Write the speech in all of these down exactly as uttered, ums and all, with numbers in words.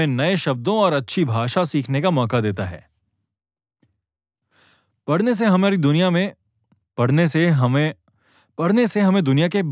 नए शब्दों और अच्छी भाषा सीखने का मौका देता है। पढ़ने से हमारी दुनिया में पढ़ने से हमें पढ़ने से हमें दुनिया के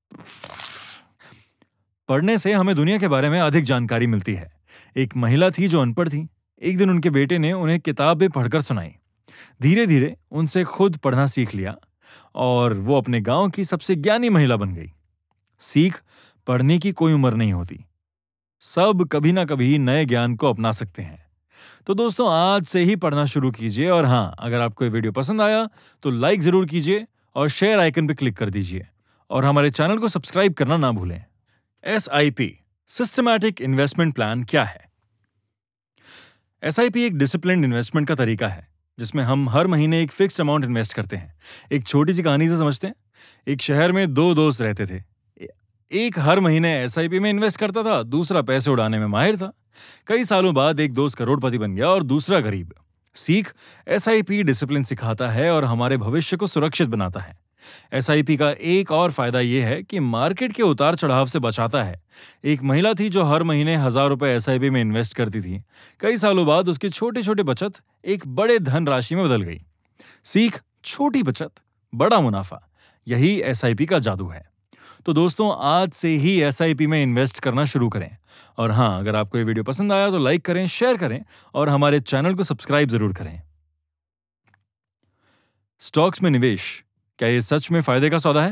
पढ़ने से हमें दुनिया के बारे में अधिक जानकारी मिलती है। एक महिला थी जो अनपढ़ थी। एक दिन उनके बेटे ने उन्हें किताबें पढ़कर सुनाई। धीरे धीरे उनसे खुद पढ़ना सीख लिया और वो अपने गांव की सबसे ज्ञानी महिला बन गई। सीख पढ़ने की कोई उम्र नहीं होती। सब कभी ना कभी नए ज्ञान को अपना सकते हैं। तो दोस्तों, आज से ही पढ़ना शुरू कीजिए। और हाँ, अगर आपको ये वीडियो पसंद आया तो लाइक जरूर कीजिए और शेयर आइकन पर क्लिक कर दीजिए और हमारे चैनल को सब्सक्राइब करना ना भूलें। S I P systematic investment plan क्या है? एस आई पी एक डिसिप्लिन्ड इन्वेस्टमेंट का तरीका है जिसमें हम हर महीने एक फिक्स्ड अमाउंट इन्वेस्ट करते हैं। एक छोटी सी कहानी से समझते हैं। एक शहर में दो दोस्त रहते थे। एक हर महीने एस आई पी में इन्वेस्ट करता था, दूसरा पैसे उड़ाने में माहिर था। कई सालों बाद एक दोस्त करोड़पति बन गया और दूसरा गरीब। सीख एस आई पी डिसिप्लिन सिखाता है और हमारे भविष्य को सुरक्षित बनाता है। एस आई पी का एक और फायदा यह है कि मार्केट के उतार चढ़ाव से बचाता है। एक महिला थी जो हर महीने हजार रुपए एस आई पी में इन्वेस्ट करती थी। कई सालों बाद उसकी छोटे छोटे बचत एक बड़े धन राशि में बदल गई। सीख छोटी बचत, बड़ा मुनाफा, यही एस आई पी का जादू है। तो दोस्तों, आज से ही एस आई पी में इन्वेस्ट करना शुरू करें। और हाँ, अगर आपको ये वीडियो पसंद आया तो लाइक करें, शेयर करें और हमारे चैनल को सब्सक्राइब जरूर करें। स्टॉक्स में निवेश, क्या ये सच में फायदे का सौदा है?